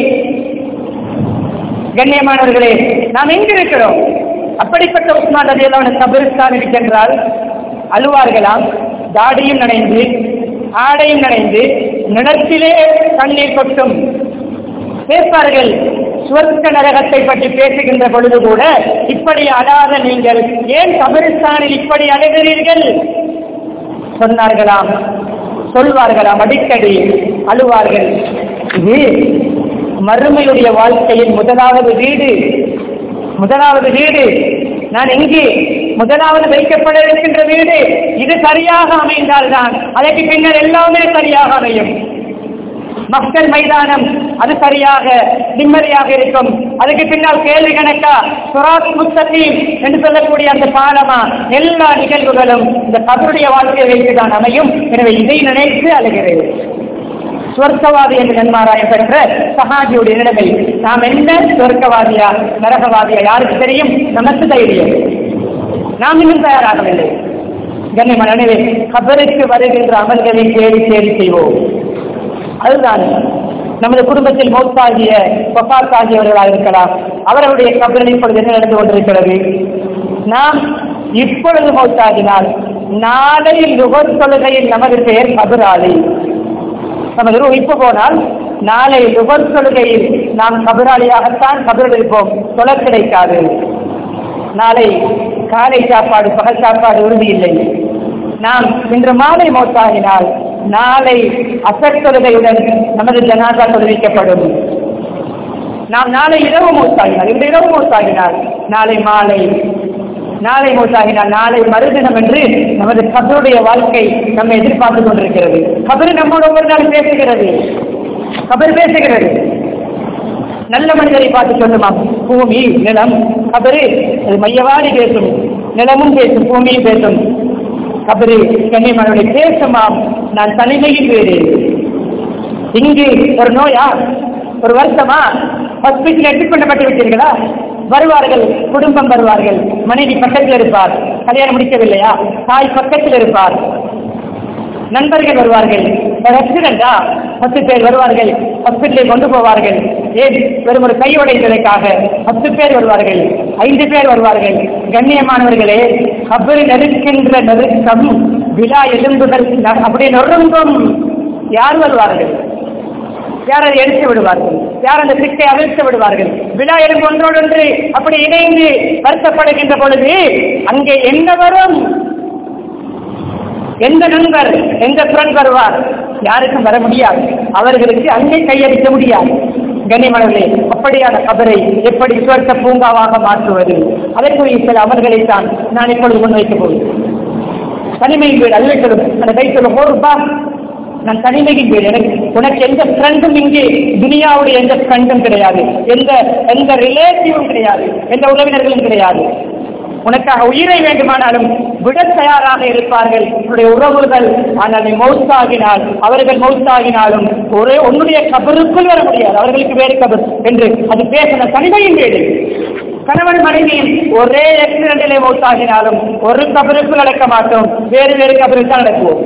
கண்ணியமானவர்களே, நாம் எங்க இருக்கிறோம்? அப்படிப்பட்ட உஸ்மான் ரலியல்லாஹு அன்ஹு கபரிஸ்தான் இருக்கின்றால் அழுவார்களாம். தாடியும் நனைந்து ஆடையும் நனைந்து நிலத்திலே தண்ணீர் கொட்டும். பேசுவார்கள். சுவர்க்க நரகத்தை பற்றி பேசுகின்ற பொழுது கூட இப்படி அழாத நீங்கள் ஏன் கபரிஸ்தானில் இப்படி அழுகிறீர்கள் சொன்னார்களாம். சொல்வார்களாம், அடிக்கடி அழுவார்கள். இது மறுமையுடைய வாழ்க்கையின் முதலாவது வீடு. முதலாவது வீடு நான் எங்கே முதலாவது வைக்கப்பட இருக்கின்ற வீடு. இது சரியாக அமைந்தால்தான் அதற்கு பின்னர் எல்லாமே சரியாக அமையும். மக்கள் மைதானம் அது சரியாக நிம்மதியாக இருக்கும். அதுக்கு பின்னால் கேள்வி கணக்கா சுராத் முஸ்தகீம் என்று சொல்லக்கூடிய அந்த பாலமா எல்லா நிகழ்வுகளும் இந்த கபருடைய வாழ்க்கையை வைத்துதான் அமையும். எனவே இதை நினைத்து அழுகிறேன். சொர்க்கவாதி என்று நன்மாராயம் பெற்ற சஹாபியுடைய நிலைமை. நாம் என்ன சொர்க்கவாதியா நரகவாதியா யாருக்கு தெரியும்? நமக்கு தைரியம். நாம் இன்னும் தயாராகவில்லை. கண்ணியமான நினைவே, கபருக்கு வருகின்ற அமல்களை தேடி தேடி செய்வோம். அதுதான் நமது குடும்பத்தில் மௌத்தாகிய வஃபாத்தாகியவர்களாக இருக்கலாம். அவர்களுடைய கபரில் இப்பொழுது என்ன நடந்து கொண்டிருக்கிறது? நாம் இப்பொழுது மௌத்தாகினால் நாளை லுஹர் தொழுகையில் நமது பெயர் கபராளி. நமது ரூ இப்ப போனால் நாளை லுஹர் தொழுகையில் நாம் கபராளியாகத்தான் கபரில் இருப்போம். தொழ கிடைக்காது. நாளை காலை சாப்பாடு பகல் சாப்பாடு உறுதி இல்லை. நாம் இன்று மாலை மௌத்தாகினால் நாளை அசர் தொழுகையுடன் நமது ஜனாசா தொழுவிக்கப்படும். நாம் நாளை இரவு மௌத்தாகினால் இன்று இரவு மௌத்தாகினால் நாளை மாலை நாளை மௌத்தாகினால் நாளை மறுதினம் என்று நமது கபருடைய வாழ்க்கை நம்மை எதிர்பார்த்து கொண்டிருக்கிறது. கபரு நம்மோடு ஒவ்வொரு நாள் பேசுகிறது. கபர் பேசுகிறது. நல்ல மனிதரை பார்த்து சொல்லுமா, பூமி நிலம் கபரு மையவாடி பேசும், நிலமும் பேசும், பூமியும் பேசும். கபரு கண்ணியமானவர்களை பேசுமாம், நான் தனிமையில் வேறு. இங்கு ஒரு நோயா, ஒரு வருஷமா ஹாஸ்பிட்டல் எடுத்துக்கொள்ளப்பட்டு விட்டீர்களா? வருவார்கள், குடும்பம் வருவார்கள், மனைவி பக்கத்தில் இருப்பார், கல்யாணம் முடிக்கவில்லையா, தாய் பக்கத்தில் இருப்பார், நண்பர்கள் வருவார்கள். ஆக்சிடென்டா பத்து பேர் வருவார்கள், ஹாஸ்பிட்டலை கொண்டு போவார்கள். ஏன் வெறும் ஒரு கை உடைந்ததற்காக பத்து பேர் வருவார்கள், ஐந்து பேர் வருவார்கள். கண்ணியமானவர்களே, கபரில் நெருக்கின்ற நெருக்கம் விழா எலும்புகள் அப்படியே நொறுங்கும். யார் வருவார்கள்? யார் அதை எடுத்து விடுவார்கள்? யார் அந்த சிக்கை அவிழ்த்து விடுவார்கள்? விழா எலும்பு ஒன்றோடொன்று அப்படி இணைந்து வருத்தப்படுகின்ற பொழுது அங்கே என்ன வரும்? எந்த நண்பர், எந்த ஃப்ரெண்ட் வருவார்? யாருக்கும் வர முடியாது. அவர்களுக்கு அங்கே கையடிக்க முடியாது. கண்ணியமானவர்களே, அப்படியான கபரை எப்படி சுவர்க்க பூங்காவாக மாற்றுவது? அதற்குரிய சில அவர்களை தான் நான் இப்பொழுது முன்வைக்க போகிறேன். தனிமையின் வீடு அல்ல சொல்லும், அந்த கை சொல்ல போருப்பா, நான் தனிமையின் வீடு. எனக்கு உனக்கு எந்த ஃப்ரெண்டும் இங்கே துனியாவுடைய எந்த ஃப்ரெண்டும் கிடையாது, எந்த எந்த ரிலேட்டிவும் கிடையாது, எந்த உறவினர்களும் கிடையாது. உனக்காக உயிரை வேண்டுமானாலும் விட தயாராக இருப்பார்கள் உன்னுடைய உறவுகள். ஆனால் நீ மௌத்தாகினால், அவர்கள் மௌத்தாகினாலும் ஒரே உன்னுடைய கபருக்குள் வர முடியாது, அவர்களுக்கு வேறு கபர் என்று அது பேசின தனிமையின் வீடு. கணவன் மனைவியும் ஒரே ஆக்சிடென்டிலே மௌத்தாகினாலும் ஒரு கபருக்குள் நடக்க மாட்டோம், வேறு வேறு கபருக்கு தான் நடக்குவோம்.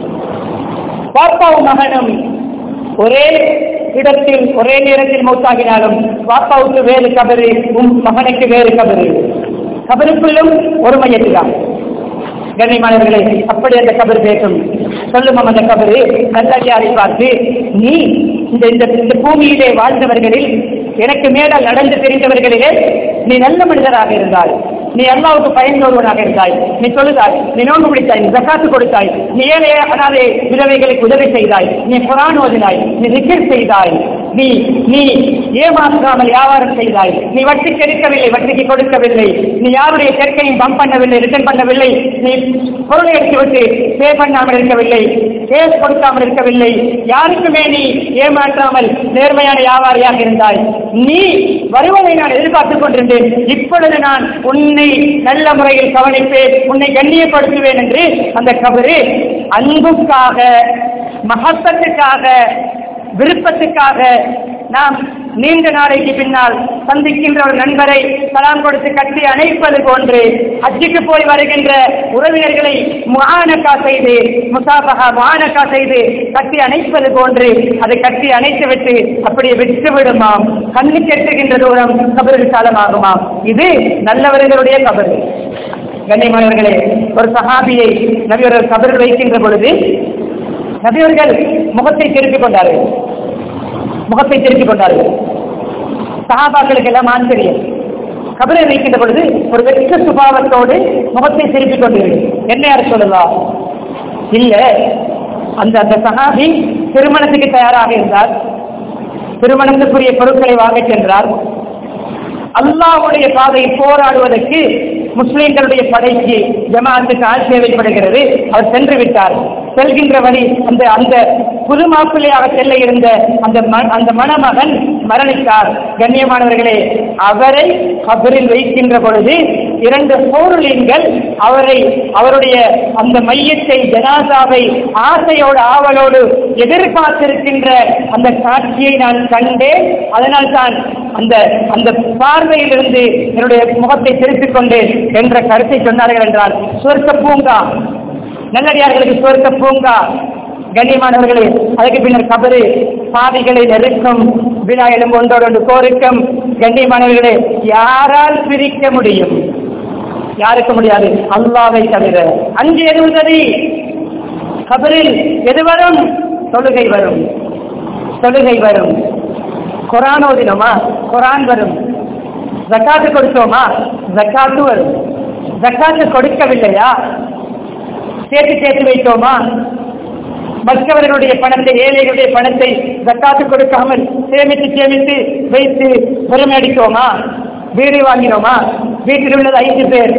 பாப்பாவும் மகனும் ஒரே இடத்தில் ஒரே நேரத்தில் மௌத்தாகினாலும் பாப்பாவுக்கு வேறு கபரு, உன் மகனுக்கு வேறு கபரு. கபருக்குள்ளும் ஒரு மையத்துதான். கண்ணியமானவர்களே, அப்படி அந்த கபர் பேசும். சொல்லும் அந்த கபரு நல்லடியாரை பார்த்து, நீ இந்த இந்த பூமியிலே வாழ்ந்தவர்களில் எனக்கு மேலால் நடந்து தெரிந்தவர்களிலே நீ நல்ல மனிதராக இருந்தாய், நீ அல்லாவுக்கு பயன்படுவனாக இருந்தாய், நீ சொல்லுதாய், நீ நோன்பு பிடித்தாய், நீ ஜக்காத்து கொடுத்தாய், நீ ஏழை அனாதை விதவைகளுக்கு உதவி செய்தாய், நீ குர்ஆன் ஓதினாய், நீ திக்ர் செய்தாய், நீ நீ ஏமாற்றாமல் வியாபாரம் செய்தாய், நீ வட்டிக்கு எடுக்கவில்லை, வட்டிக்கு கொடுக்கவில்லை, நீ யாருடைய சேர்க்கையும் பம்ப் பண்ணவில்லை, ரிட்டர்ன் பண்ணவில்லை, நீ பொருளை எடுத்துவிட்டு பே பண்ணாமல் இருக்கவில்லை, கேஸ் கொடுக்காமல் இருக்கவில்லை, யாருக்குமே நீ ஏமாற்றாமல் நேர்மையான வியாபாரியாக இருந்தாய், நீ வருவதை நான் எதிர்பார்த்துக் கொண்டிருந்தேன், இப்பொழுது நான் உன்னை நல்ல முறையில் கவனிப்பேன், உன்னை கண்ணியப்படுத்துவேன் என்று அந்த கபரு அன்புக்காக, மகத்துக்காக, விருப்பத்துக்காக நாம் நீண்ட நாளைக்கு பின்னால் சந்திக்கின்ற ஒரு நண்பரை சலாம் கொடுத்து கட்டி அணைப்பது போன்று, ஹஜ்ஜுக்கு போய் வருகின்ற உறவினர்களை முஆனகா செய்து, முசாபஹா முஆனகா செய்து கட்டி அணைப்பது போன்று அதை கட்டி அணைத்து விட்டு அப்படியே விட்டு விடுமாம். கண்ணு கெட்டுகின்ற தூரம் கபருக்கு காலமாகுமாம். இது நல்லவர்களுடைய கபர். கண்ணியமானவர்களே, ஒரு சஹாபியை நபியவர்கள் கபரில் வைக்கின்ற பொழுது நபியவர்கள் முகத்தை திருப்பிக் கொண்டார்கள். முகத்தை திருப்பிக் கொண்டார்கள். சஹாபாக்களுக்கு எல்லாம் ஆச்சரியம். கபரை வைக்கின்ற பொழுது ஒரு வெற்ற சுபாவத்தோடு முகத்தை திருப்பிக் கொண்டீர்கள். என்ன யார் சொல்லலாம்? இல்ல, அந்த அந்த சஹாபி திருமணத்துக்கு தயாராக இருந்தார், திருமணத்துக்குரிய பொருட்களை வாங்க சென்றார். அல்லாஹ்வுடைய பாதையில் போராடுவதற்கு முஸ்லிம்களுடைய படைக்கு ஜமாஅத்துக்கு ஆள் தேவைப்படுகிறது. அவர் சென்று விட்டார். செல்கின்ற வழி அந்த அந்த புது மாப்பிள்ளையாக செல்ல இருந்த அந்த அந்த மணமகன் மரணித்தார். கண்ணியமானவர்களே, அவரை கபரில் வைக்கின்ற பொழுது இரண்டு போருளின்கள் அவரை அவருடைய அந்த மையத்தை ஜனாசாவை ஆசையோடு ஆவலோடு எதிர்பார்த்திருக்கின்ற அந்த காட்சியை நான் கண்டேன். அதனால் தான் அந்த அந்த பார்வையிலிருந்து என்னுடைய முகத்தை திருப்பிக் கொண்டேன் என்ற கருத்தை சொன்னார்கள் என்றால், சுவர்க்க பூங்கா, நல்லடியார்களுக்கு சுவர்க்க பூங்கா. கண்ணியமானவர்களே, அதுக்கு பின்னர் கபரு பாவிகளை நெருக்கும், விழா எலும்பு ஒன்றோடு ஒன்று கோருக்கும். கண்ணியமானவர்களே, யாரால் பிரிக்க முடியும்? யாருக்கு முடியாது, அல்லாஹ்வை தவிர. அங்கு எது உதவி? கபரில் எது வரும்? தொழுகை வரும், தொழுகை வரும். குர்ஆன் ஓதினோமா, குர்ஆன் வரும். ஜக்காத்து கொடுத்தோமா, ஜக்காத்து வரும். ஜக்காத்து கொடுக்கவில்லையா, சேர்த்து சேர்த்து வைத்தோமா, மற்றவர்களுடைய பணத்தை, ஏழைகளுடைய பணத்தை ஜக்காத்து கொடுக்காமல் சேமித்து சேமித்து வைத்து பெருமை அடித்தோமா, வீடு வாங்கினோமா, வீட்டில் உள்ளது ஐந்து பேர்,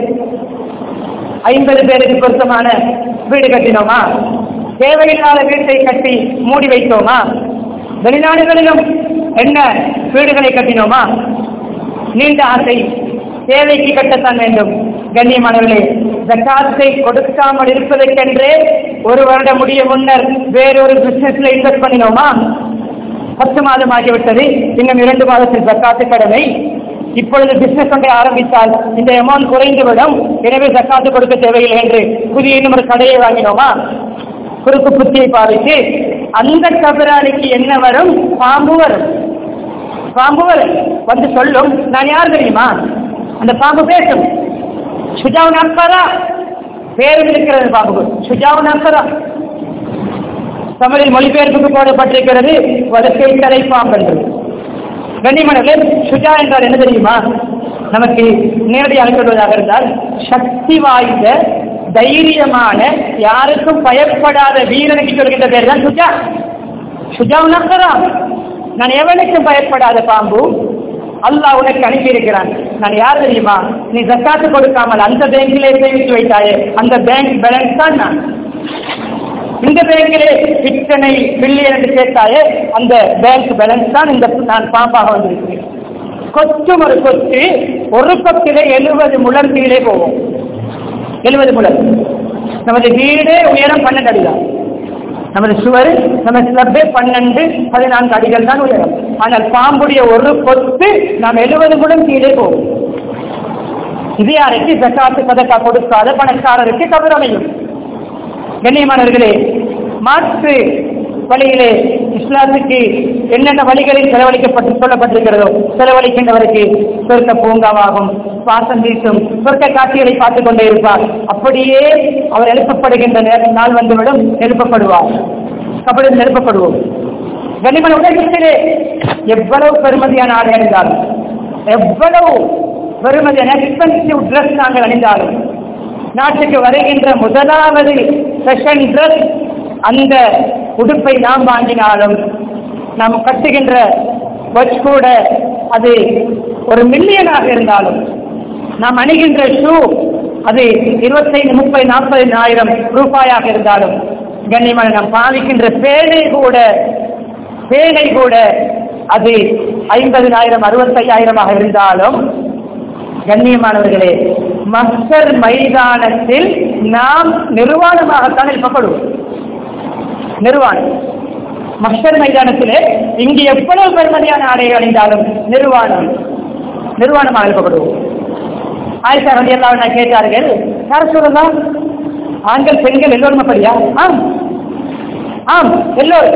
ஐம்பது பேருக்கு பொருத்தமான வீடு கட்டினோமா, தேவையில்லாத வீட்டை கட்டி மூடி வைத்தோமா, வெளிநாடுகளிலும் என்ன வீடுகளை கட்டினோமா? நீண்ட ஆசை, தேவைக்கு கட்டத்தான் வேண்டும். கண்ணியமானவர்களே, ஜகாத்தை கொடுக்காமல் இருப்பதற்கென்றே ஒரு வருடம் முடிய முன்னர் வேறொரு பிசினஸ்ல இன்வெஸ்ட் பண்ணினோமா? பத்து மாதம் ஆகிவிட்டது, இன்னும் இரண்டு மாதத்தில் ஜக்காத்து கடமை. இப்பொழுது பிசினஸ் ஒன்றை ஆரம்பித்தால் இந்த அமௌண்ட் குறைந்துவிடும், எனவே ஜக்காத்து கொடுக்க தேவையில்லை என்று புதிய இன்னும் ஒரு கடையை வாங்கினோமா? குறுக்கு புத்தியை பாவித்து அந்த கபராளிக்கு என்ன வரும்? பாம்பு வரும். பாம்பு வரும் வந்து சொல்லும், நான் யார் தெரியுமா? அந்த பாம்பு பேசும். சுஜாவுன் அக்பரா பேரும் இருக்கிறது பாம்பு, சுஜாவுன் அக்பரா. தமிழில் மொழிபெயர்ப்புக்கு போடப்பட்டிருக்கிறது வலக்கை தலை பாம்பு என்று. கண்ணியமானவர்களே, சுஜா என்றால் என்ன தெரியுமா? நமக்கு நேரடியாக சொல்வதாக இருந்தால் சக்தி வாய்ந்த தைரியமான யாருக்கும் பயப்படாத வீரனுக்கு சொல்கின்ற பேர் தான் சுஜா. சுஜாவுன் அக்பரா, நான் எவனுக்கும் பயப்படாத பாம்பு, அல்லாஹ் உனக்கு அனுப்பி இருக்கிறான். நான் யார் தெரியுமா? நீ ஜக்காத்து கொடுக்காமல் அந்த பேங்கிலே சேமித்து வைத்தாயே, அந்த பேங்க் பேலன்ஸ் தான் நான். இந்த பேங்கிலே இத்தனை பில்லியன் என்று சேர்த்தாயே, அந்த பேங்க் பேலன்ஸ் தான் இந்த நான் பாம்பாக வந்திருக்கிறேன். கொத்தும் ஒரு கொத்து ஒரு பக்கிலே எழுபது முழம் கீழே போவோம். எழுபது முழம். நமது வீடு உயரம் பன்னெண்டு அடிதான். நமது சுவர் நம்ம ஸ்லப்பே பன்னெண்டு பதினான்கு அடிகள் தான் உயரம். ஆனால் பாம்புடைய ஒரு கொத்து நாம் எழுபது முழம் கீழே போவோம். இது யாருக்கு? ஜக்காத்து சதக்கா கொடுக்காத பணக்காரருக்கு கபரமையும். கண்ணியமானவர்களே, மாற்று வழியிலே இஸ்லாத்துக்கு என்னென்ன வழிகளில் செலவழிக்கப்பட்டு சொல்லப்பட்டிருக்கிறதோ செலவழிக்கின்றவருக்கு சொர்க்க பூங்காவாகும், வாசம் வீசும் சொர்க்க காட்சிகளை பார்த்துக் கொண்டே இருப்பார். அப்படியே அவர் எழுப்பப்படுகின்ற நேரம் நாள் வந்துவிடும், எழுப்பப்படுவார். கபடில் எழுப்பப்படுவோம். கண்ணியமான உலகத்திலே எவ்வளவு பெருமதியான ஆடை அணிந்தாலும், எவ்வளவு பெருமதியான எக்ஸ்பென்சிவ் ட்ரெஸ் நாங்கள் அணிந்தாலும், நாட்டுக்கு வருகின்ற முதலாவது ஃபேஷன் ட்ரெஸ் அந்த உடுப்பை நாம் வாங்கினாலும், நாம் கட்டுகின்ற வாட்ச் கூட அது ஒரு மில்லியனாக இருந்தாலும், நாம் அணிகின்ற ஷூ அது இருபத்தைந்து முப்பது நாற்பது ஆயிரம் ரூபாயாக இருந்தாலும், கண்ணியமான நாம் பாவிக்கின்ற பேனை கூட பேனை கூட அது ஐம்பதினாயிரம் அறுபத்தையாயிரமாக இருந்தாலும், கண்ணியமானவர்களே, மஸ்தர் மைதானத்தில் நாம் நிர்வாணமாகத்தான் எழுப்பப்படுவோம். நிர்வாணம் மஸ்தர் மைதானத்திலே இங்கு எவ்வளவு பெருமதியான ஆடையை அணிந்தாலும் நிர்வாணம் நிர்வாணமாக எழுப்பப்படுவோம். ஆயிஷா ரலியல்லாஹு அன்ஹா கேட்டார்கள், யார் சொல்லலாம், ஆண்கள் பெண்கள் எல்லோரும் அப்படியா? ஆம் ஆம் எல்லோரும்.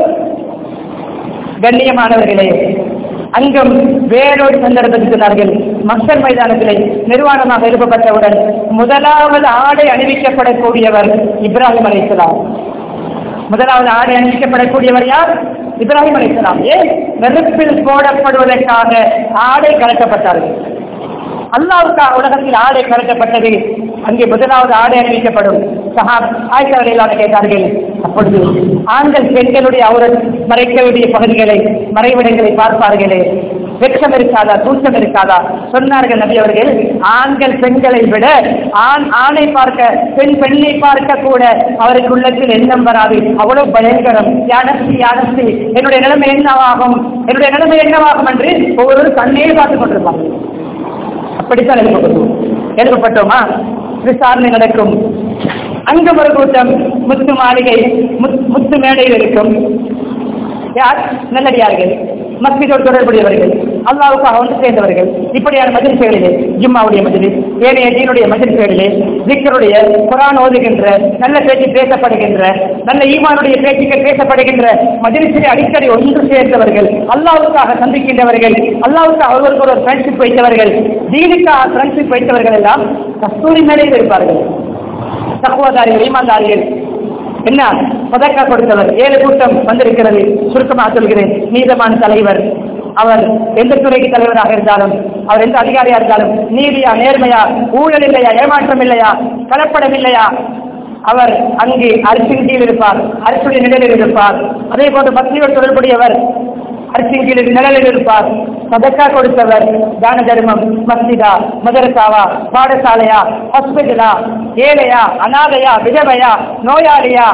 கண்ணியமானவர்களே, அங்கும் வேறொரு சந்தர்ப்பத்தில் சொன்னார்கள், மஸ்தர் மைதானத்திலே நிர்வாணமாக எழுப்பப்பட்டவுடன் முதலாவது ஆடை அணிவிக்கப்படக்கூடியவர் இப்ராஹிம் அலைஹிஸ்ஸலாம். முதலாவது ஆடை அணிவிக்கப்படக்கூடியவர் யார்? இப்ராஹிம் அலைஹிஸ்ஸலாம். ஏன்? நெருப்பில் போடப்படுவதற்காக ஆடை கலக்கப்பட்டார்கள். அல்லாஹ்வுக்காக உலகத்தில் ஆடை கலக்கப்பட்டது, அங்கே முதலாவது ஆடை அணிவிக்கப்படும். சஹாப் ஆயிஷா ரலியல்லாஹு அன்ஹா கேட்டார்கள், அப்பொழுது ஆண்கள் பெண்களுடைய அவர் மறைக்க வேண்டிய பகுதிகளை மறைவிடங்களை பார்ப்பார்களே, வெட்கம் இருக்காதா, தூச்சம் இருக்காதா? சொன்னார்கள் நபி அவர்கள், ஆண்கள் பெண்களை விட ஆண் ஆணை பார்க்க பெண் பெண்ணை பார்க்க கூட அவருக்கு உள்ளத்தில் எண்ணம் வராது, அவ்வளவு பயங்கரம். யானசி யானசி, என்னுடைய நிலைமை என்னவாகும், என்னுடைய நிலைமை என்னவாகும் என்று ஒவ்வொரு கண்ணையே பார்த்துக் கொண்டிருப்பாங்க. அப்படித்தான் எழுப்பப்பட்டோம். எழுப்பப்பட்டோமா? விசாரணை நடக்கும். அங்கும் ஒரு கூட்டம் முத்து மாளிகை முத்து மேடையில் இருக்கும். யார்? நல்லடியார்கள், மஸ்ஜிதோடு தொடர்புடையவர்கள், அல்லாஹ்வுக்காக ஒன்று சேர்ந்தவர்கள். இப்படியான மஜ்லிஸ்களிலே, ஜும்மாவுடைய மஜ்லிஸ், ஏனைய தீனுடைய மஜ்லிஸ்களிலே, திக்ருடைய, குர்ஆன் ஓதுகின்ற, நல்ல பேச்சு பேசப்படுகின்ற, நல்ல ஈமானுடைய பேச்சுக்கள் பேசப்படுகின்ற மஜ்லிஸிலே அடிக்கடி ஒன்று சேர்ந்தவர்கள், அல்லாஹ்வுக்காக சந்திக்கின்றவர்கள், அல்லாஹ்வுக்காக ஒருவருக்கு ஒரு ஃப்ரெண்ட்ஷிப் வைத்தவர்கள், தீனுக்காக ஃப்ரெண்ட்ஷிப் வைத்தவர்கள் எல்லாம் கஸ்தூரி மேடையில் இருப்பார்கள். தக்வாதாரிகள், ஈமான்தாரிகள். என்ன? சதக்கா கொடுத்தவர். ஏழு கூட்டம் வந்திருக்கிறது. சுருக்கமாக சொல்கிறேன். நீதமான தலைவர், அவர் எந்த துறைக்கு தலைவராக இருந்தாலும், அவர் எந்த அதிகாரியா இருந்தாலும், நீதியா, நேர்மையா, ஊழல் இல்லையா, ஏமாற்றம் இல்லையா, கலப்படம் இல்லையா, அவர் அங்கு அரசின் கீழ் இருப்பார், அரசுடைய நிலையில் இருப்பார். அதே போன்று பக்தியோடு தொடர்புடையவர் அரசின் கீழ் நிழலில் இருப்பார். சதக்கா கொடுத்தவர், தான தர்மம், மஸ்ஜிதா, மதரசாவா, பாடசாலையா, ஹாஸ்பிட்டலா, ஏழையா, அநாதையா, விதவையா, நோயாளியா,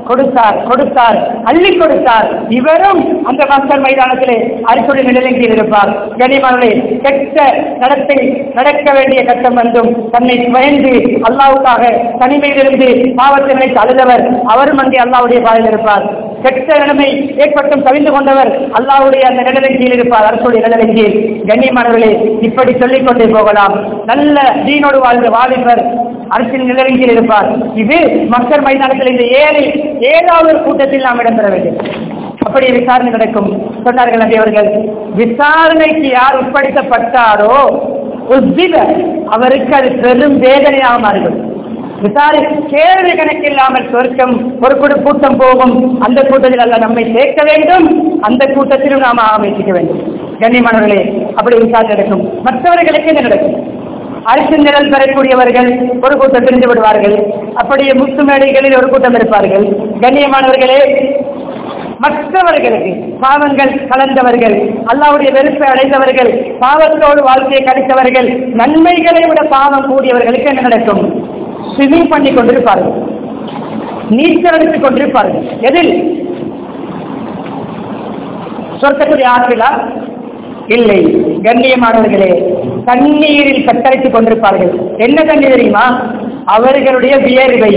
கொடுத்தார் கொடுத்தார் அள்ளி கொடுத்தார். இவரும் அந்த மக்கள் மைதானத்திலே அரிசுடைய நிலையில் இருப்பார். கனிமனே கெட்ட நடத்தை நடக்க வேண்டிய கட்டம் வந்தும் தன்னை பயந்து அல்லாவுக்காக தனிமையிலிருந்து பாவத்தை நினைத்து அழுதவர் அவரும் அங்கே அல்லாவுடைய பாதையில் இருப்பார். கெட்ட நிலைமை ஏற்பட்டும் கவிழ்ந்து கொண்டவர் அல்லாவுடைய அந்த நிழலின் கீழ் இருப்பார், அரசுடைய நிழலின் கீழ். கண்ணியமானவர்களே, இப்படி சொல்லிக் கொண்டே போகலாம். நல்ல தீனோடு வாழ்ந்த வாலிபர் அரசின் நிழலின் கீழ் இருப்பார். இது மக்கள் மைதானத்தில் இந்த ஏழை ஏழாவது கூட்டத்தில் நாம் இடம்பெற வேண்டும். அப்படி விசாரணை நடக்கும். சொன்னார்கள் நபி அவர்கள், விசாரணைக்கு யார் உட்படுத்தப்பட்டாரோ அவருக்கு அது பெரும் வேதனையாக மாறுகிறது. விசாரி கேள்வி கணக்கில்லாமல் சொர்க்கம் ஒரு கூட்டம் போகும். அந்த கூட்டத்தில் அல்ல நம்மை சேர்க்க வேண்டும், அந்த கூட்டத்திலும் நாம் ஆரம்பிக்க வேண்டும். கண்ணியமானவர்களே, அப்படி விசாரணை நடக்கும். மற்றவர்களுக்கு என்ன நடக்கும்? அரசு நிழல் பெறக்கூடியவர்கள் ஒரு கூட்டம் பிரிந்து விடுவார்கள். அப்படியே முத்து மேடைகளில் ஒரு கூட்டம் இருப்பார்கள். கண்ணியமானவர்களே, மற்றவர்களுக்கு பாவங்கள் கலந்தவர்கள், அல்லாஹ்வுடைய வெறுப்பை அடைந்தவர்கள், பாவத்தோடு வாழ்க்கையை கழித்தவர்கள், நன்மைகளை விட பாவம் கூடியவர்களுக்கு என்ன நடக்கும்? ஸ்விமிங் பண்ணி கொண்டிருப்பார்கள், நீச்சல் அடித்துக் கொண்டிருப்பார்கள். எதில்? சொர்க்கத்துடைய ஆற்றிலா? இல்லை. கண்ணியமானவர்களே, தண்ணீரில் கத்தரித்துக் கொண்டிருப்பார்கள். என்ன தண்ணீர் தெரியுமா? அவர்களுடைய வியர்வை.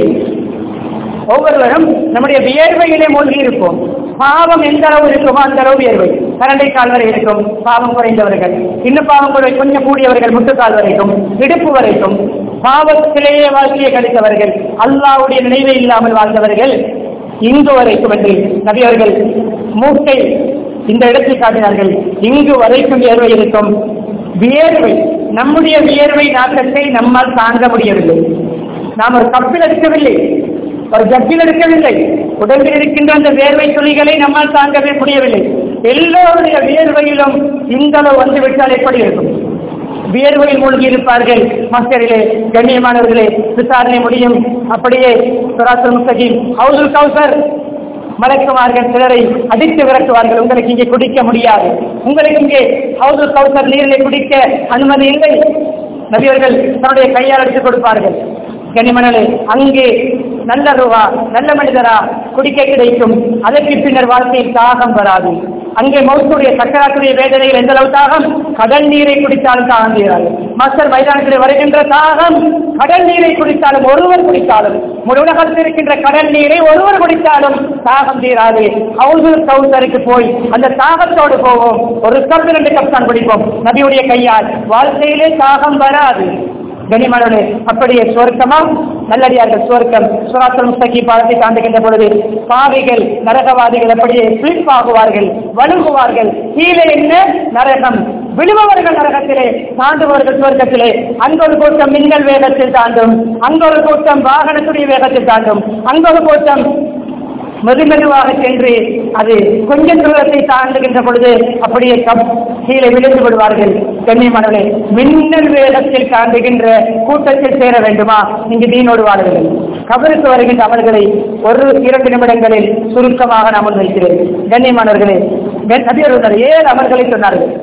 ஒவ்வொருவரும் நம்முடைய வியர்வையிலே மூழ்கி இருப்போம். பாவம் எந்த அளவு இருக்குமோ அந்த அளவு வியர்வை. கரண்டை கால் வரை இருக்கும் பாவம் குறைந்தவர்கள், இன்னும் பாவம் குறை கொஞ்சம் கூடியவர்கள் முட்டுக்கால் வரைக்கும், இடுப்பு வரைக்கும். பாவத்திலேயே வாழ்க்கையை கழித்தவர்கள், அல்லாஹ்வுடைய நினைவே இல்லாமல் வாழ்ந்தவர்கள் இங்கு வரைக்கும் என்று நபி அவர்கள் மூட்டை இந்த இடத்தில் காட்டினார்கள். இங்கு வரைக்கும் வியர்வை இருக்கும். வியர்வை, நம்முடைய வியர்வை நாட்டத்தை நம்மால் தாங்க முடியவில்லை. நாம் ஒரு கப்பில் எடுக்கவில்லை, ஒரு ஜப்பில் எடுக்கவில்லை. உடம்பில் இருக்கின்ற அந்த வேர்வை துளிகளை நம்மால் தாங்கவே முடியவில்லை. எல்லோருடைய வியர்வையிலும் இந்த அளவு வந்து விட்டால் எப்படி இருக்கும்? வியர்வையில் மூழ்கி இருப்பார்கள். மக்களிலே கண்ணியமானவர்களே, விசாரணை முடியும். அப்படியே சிராத்துல் முஸ்தகீம், ஹவுதுல் கௌசர், மலக்குமார்கள் சிலரை அடித்து விரட்டுவார்கள். உங்களுக்கு இங்கே குடிக்க முடியாது, உங்களுக்கு இங்கே ஹவுதுல் கௌசர் நீரிலே குடிக்க அனுமதி இல்லை. நபியவர்கள் தன்னுடைய கையால் அடித்துக் கொடுப்பார்கள். கனிமணலே, அங்கே நல்ல ரூவா நல்ல மனிதரா குடிக்க கிடைக்கும். அதற்கு பின்னர் வாழ்க்கையில் தாகம் வராது. அங்கே மௌத்துடைய சக்கராத்துடைய வேதனையில் எந்த அளவு தாகம்? கடல் நீரை குடித்தாலும் தாகம் தீராது. மாஸ்டர் மைதானத்தில் வருகின்ற தாகம் கடல் நீரை குடித்தாலும், ஒருவர் குடித்தாலும், முழு உலகத்தில் இருக்கின்ற கடல் நீரை ஒருவர் குடித்தாலும் தாகம் தீராது. ஹவுதுல் கௌசருக்கு போய் அந்த தாகத்தோடு போவோம். ஒரு கப் ரெண்டு கப் தான் குடிப்போம் நபியுடைய கையால். வாழ்க்கையிலே தாகம் வராது. கனிமணே, அப்படியே சுவர்க்கமா? நல்லடியார்கள் சுவர்க்கம். சிராத்துல் முஸ்தகீம் பாலத்தை தாண்டுகின்ற பொழுது பாவிகள் நரகவாதிகள் அப்படியே ஸ்லிப் ஆகுவார்கள், வழுகுவார்கள். கீழே என்ன? நரகம். விழுபவர்கள் நரகத்திலே, தாண்டுபவர்கள் சுவர்க்கத்திலே. அங்க ஒரு கூட்டம் மின்னல் வேகத்தில் தாண்டும், அங்க ஒரு கூட்டம் வாகனத்துடைய வேகத்தில் தாண்டும், அங்க ஒரு கூட்டம் மெதுமெதுவாக சென்று அது கொஞ்சம் தூரத்தை தாண்டுகின்ற பொழுது அப்படியே கீழே விழுந்து விடுவார்கள். கண்ணியமானவர்களே, மின்னல் வேகத்தில் தாண்டுகின்ற கூட்டத்தில் சேர வேண்டுமா? இங்கு தீனோடு வாழுங்கள். கபருக்கு வருகின்ற அமல்களை ஒரு இரண்டு நிமிடங்களில் சுருக்கமாக நான் முன்வைக்கிறேன். கண்ணியமானவர்களே, நபியர்கள் ஏழு அமல்களை சொன்னார்கள்.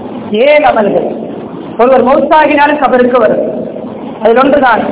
ஏழு அமல்கள். ஒருவர் மௌத்தாகினாலும் கபருக்கு வரும். அதில் ஒன்றுதான்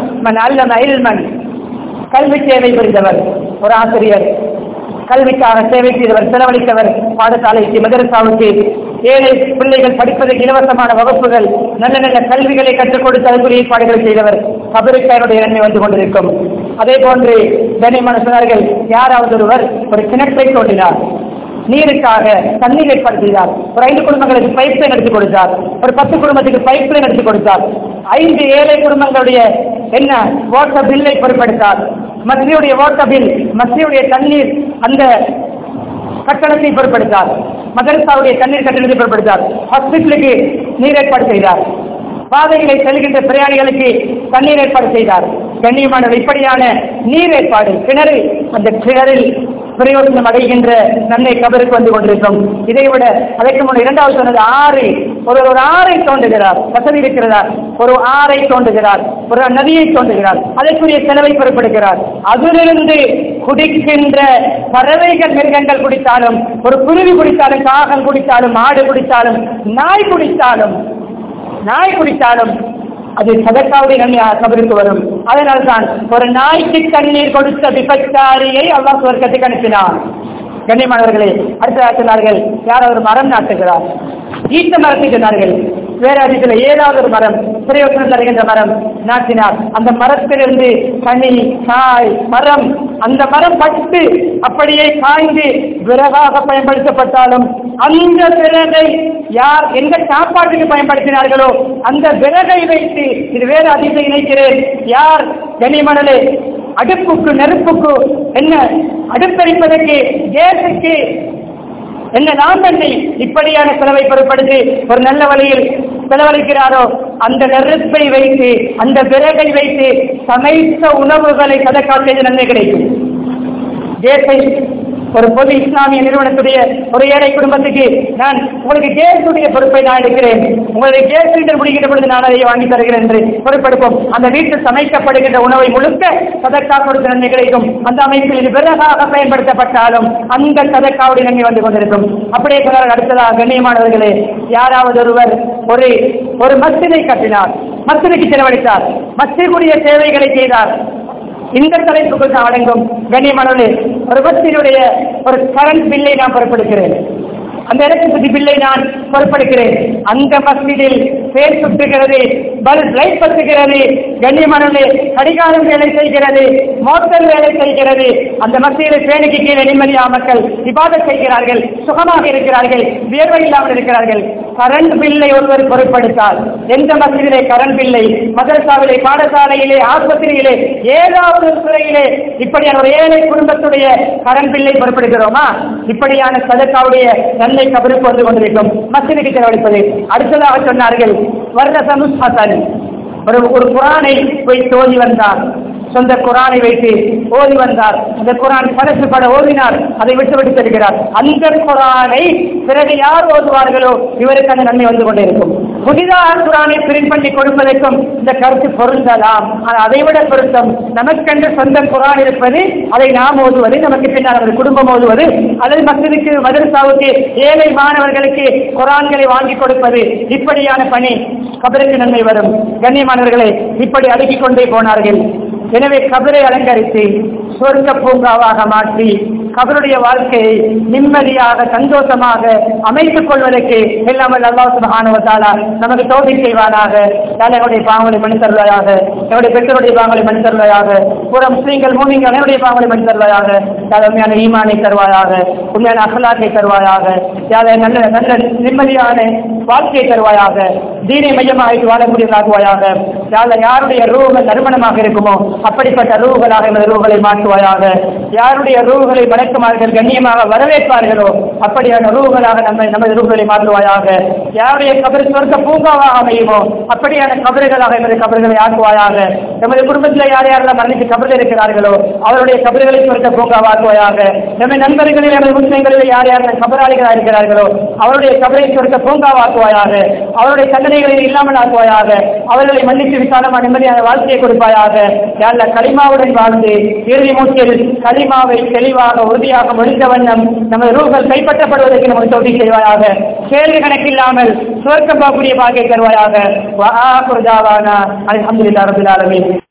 மன் கல்வி சேவை புரிந்தவர். ஒரு ஆசிரியர் கல்விக்காக சேவை செய்தவர், செலவழித்தவர். பாடசாலைக்கு, மதரசாவுக்கு ஏழை பிள்ளைகள் படிப்பதற்கு இலவசமான வகுப்புகள், நல்ல நல்ல கல்விகளை கற்றுக் கொடுத்து அதற்குரிய ஏற்பாடுகளை செய்தவர். கபருக்காருடைய எண்ணெய் வந்து கொண்டிருக்கும். அதே போன்று கண்ணியமான சொன்னார்கள், யாராவது ஒருவர் ஒரு கிணற்றை தோண்டினார், நீருக்காக தண்ணீர் ஏற்பாடு செய்தார். ஒரு ஐந்து குடும்பங்களுக்கு பைப் லைன் எடுத்துக் கொடுத்தார். ஒரு பத்து குடும்பத்துக்கு பைப் லைன் எடுத்துக் கொடுத்தார். ஐந்து ஏழை குடும்பங்களுடைய என்ன வாட்டர் பில்லை பொருட்படுத்தார். மத்தியுடைய வாட்டர் பில், மத்தியுடைய தண்ணீர் அந்த கட்டணத்தை பொருட்படுத்தார். மதரசாவுடைய தண்ணீர் கட்டணத்தை பொருட்படுத்தார். ஹாஸ்பிட்டலுக்கு நீர் ஏற்பாடு செய்தார். பாதைகளை செல்கின்ற பிரயாணிகளுக்கு தண்ணீர் ஏற்பாடு செய்தார். கண்ணியமான இப்படியான நீர் ஏற்பாடு, கிணறு, அந்த கிணறில் பிரயோஜனம் அடைகின்ற நன்மை கபருக்கு வந்து கொண்டிருக்கும். இதை விட அதற்கு முன் இரண்டாவது சொன்னது ஆறு. ஒரு ஒரு ஆறை தோண்டுகிறார், வசதி இருக்கிறதா, ஒரு ஆறை தோண்டுகிறார், ஒரு நதியை தோண்டுகிறார், அதற்குரிய செலவை பொறுப்படுகிறார். அதிலிருந்து குடிக்கின்ற பறவைகள், மிருகங்கள் குடித்தாலும், ஒரு குருவி குடித்தாலும், காகம் குடித்தாலும், மாடு குடித்தாலும், நாய் குடித்தாலும் நாய் குடித்தாலும் அது சதக்காவுடைய நன்மை கபருக்கு வரும். அதனால்தான் ஒரு நாய்க்கு தண்ணீர் கொடுத்த விபச்சாரியை அல்லாஹ் சுவர்க்கத்துக்கு அனுப்பினார். கண்ணியமானவர்களே, அடுத்த சொன்னார்கள், யார் ஒரு மரம் நாட்டுகிறார், ஈட்ட மரத்தை சொன்னார்கள். வேற அதிகத்தில் ஏதாவது ஒரு மரம் பிரயோஜனம் தருகின்ற மரம் நாட்டினார். அந்த மரத்திலிருந்து கனி, காய், மரம், அந்த மரம் பட்டு அப்படியே காய்ந்து விறகாக பயன்படுத்தப்பட்டாலும் அந்த விறகை யார் எந்த சாப்பாட்டுக்கு பயன்படுத்தினார்களோ அந்த விறகை வைத்து, இது வேற அதிகத்தை இணைக்கிறேன், யார் கனிமணலே அடுப்புக்கு நெருப்புக்கு என்ன அடுப்பெரிப்பதற்கு கேஸுக்கு என்ன நாம்பெண்ணை இப்படியான செலவை பொருட்படுத்தி ஒரு நல்ல வழியில் செலவழிக்கிறாரோ அந்த நெருப்பை வைத்து அந்த விறகை வைத்து சமைத்த உணவுகளை சதக்கா செய்து நன்மை கிடைக்கும். கேஸை ஒரு பொது இஸ்லாமிய நிறுவனத்துடைய ஒரு ஏழை குடும்பத்துக்கு நான் உங்களுக்கு கேஸுடைய பொறுப்பை நான் எடுக்கிறேன், உங்களுடைய கேஸ் சிலிண்டர் முடிக்கின்ற பொழுது நான் அதை வாங்கி தருகிறேன் என்று பொறுப்பெடுப்போம். அந்த வீட்டில் சமைக்கப்படுகின்ற உணவை முழுக்க சதக்கா கொடுத்த நன்மை கிடைக்கும். அந்த அமைப்பில் இது விறகாக பயன்படுத்தப்பட்டாலும் அந்த சதக்காவுடைய நன்மை வந்து கொண்டிருக்கும். அப்படியே சொன்னார். அடுத்ததாக கண்ணியமானவர்களே, யாராவது ஒருவர் ஒரு ஒரு மஸ்ஜிதை கட்டினார், மஸ்ஜிதுக்கு செலவழித்தார், மஸ்ஜிதுடைய சேவைகளை செய்தார், இந்த தலைப்புக்குள் தான் அடங்கும். கண்ணியமானவர்களே, ஒரு மஸ்ஜிதுடைய ஒரு கரண்ட் பில்லை நான் பொறுப்பெடுக்கிறேன், அந்த எலக்ட்ரிசிட்டி பில்லை நான் பொறுப்பெடுக்கிறேன். அந்த மஸ்ஜிதில் பேர் சுற்றுகிறது, பல்ப் லைட் பத்துகிறது, கண்ணியமானவர்களே கடிகாரம் வேலை செய்கிறது, மோட்டர் வேலை செய்கிறது, அந்த மஸ்ஜிதில் பேனுக்கு கீழே நிம்மதியா மக்கள் இபாதத் செய்கிறார்கள், சுகமாக இருக்கிறார்கள், வியர்வை இல்லாமல் இருக்கிறார்கள். கரண்ட் பில்லை ஒருவர் பொருட்படுத்தால், எந்த மஸ்ஜிதிலே கரண்ட் பில்லை, மதரசாவிலே, பாடசாலையிலே, ஆஸ்பத்திரியிலே, ஏதாவது துறையிலே இப்படியான ஒரு ஏழை குடும்பத்துடைய கரண்ட் பில்லை பொறுப்பெடுக்கிறோமா? இப்படியான சதக்காவுடைய நன்மை கபருக்கு வந்து கொண்டிருக்கும். மஸ்ஜிதுக்கு செலவழிப்பது. அடுத்ததாக சொன்னார்கள், வர்ணசமுஸ்ஹதன், ஒரு ஒரு குரானை போய் ஓதி வந்தார், சொந்த குரானை வைத்து ஓதி வந்தார், அந்த குரான் படத்து பட ஓதினார், அதை விட்டு விட்டு செல்கிறார். அந்த குரானை பிறகு யார் ஓதுவார்களோ இவருக்கு அந்த நன்மை வந்து கொண்டிருக்கும். புதிதாக குரானை பிரிண்ட் பண்ணி கொடுப்பதற்கும் இந்த கருத்து பொருந்தலாம். ஆனால் அதை விட பொருத்தம் நமக்கென்று சொந்த குரான் இருப்பது, அதை நாம் ஓதுவது, நமக்கு பின்னால் நமது குடும்பம் ஓதுவது, அல்லது மஸ்ஜிதுக்கு மதரசாவுக்கு ஏழை மாணவர்களுக்கு குரான்களை வாங்கி கொடுப்பது, இப்படியான பணி கபருக்கு நன்மை வரும். கண்ணியமானவர்களை இப்படி அடுக்கிக் கொண்டே போனார்கள். எனவே கபரை அலங்கரித்து சொர்க்க பூங்காவாக மாற்றி கபருடைய வாழ்க்கையை நிம்மதியாக சந்தோஷமாக அமைத்துக் கொள்வதற்கு எல்லாமல் அல்லாஹ் சுப்ஹானஹு வ தஆலா நமக்கு தௌஃபீக் செய்வானாக. நம்முடைய பாவங்களை மன்னித்து தருவாயாக, நம்முடைய பெற்றோருடைய பாவங்களை மன்னித்து தருவாயாக, புற முஸ்லிம்கள் மூமின்கள் அனைவருடைய பாவங்களை மன்னித்து தருவாயாக. உண்மையான ஈமானை தருவாயாக, உண்மையான அக்லாக்கை தருவாயாக, நல்ல நல்ல நிம்மதியான வாழ்க்கையை தருவாயாக, தீனை மையமாக வாழக்கூடியதாக்குவாயாக. யாருடைய ரூகள் நறுமணமாக இருக்குமோ அப்படிப்பட்ட ரூகளாக எமது ரூகளை மாற்றுவாயாக. யாருடைய ரூகளை வணக்கமார்கள் கண்ணியமாக வரவேற்பார்களோ அப்படியான ரூகளாக நம்ம நமது ரூகளை மாற்றுவாயாக. யாருடைய கபர் சொர்க்க பூங்காவாக அமையுமோ அப்படியான கபறுகளாக எமது கபர்களை ஆக்குவாயாக. நமது குடும்பத்தில் யார் யாரெல்லாம் மரணித்து கபரில் இருக்கிறார்களோ அவருடைய கபர்களை சொர்க்க பூங்காவாக்குவாயாக. நம்ம நண்பர்களில் நமது முஸ்லிம்களில் யார் யார் கபராளிகளாக இருக்கிறார்களோ அவருடைய கபரை சொர்க்க பூங்காவாக்குவாயாக. அவருடைய தண்டனைகளை இல்லாமல் ஆக்குவாயாக. அவர்களை மன்னித்து விசாலமான நிம்மதியான வாழ்க்கையை கொடுப்பாயாக. யாழ்ல களிமாவுடன் வாழ்ந்து இறுதி மூச்சில் களிமாவை தெளிவாக உறுதியாக முடிந்த வண்ணம் நமது ரூகள் கைப்பற்றப்படுவதற்கு நமக்கு தௌஃபீக் செய்வாயாக. கேள்வி கணக்கில்லாமல் சுவர்க்கம் போகக்கூடிய பாக்கியை தருவாயாக. வஆ குர்தாவானா அல்ஹம்துலில்லாஹி ரப்பில் ஆலமீன்.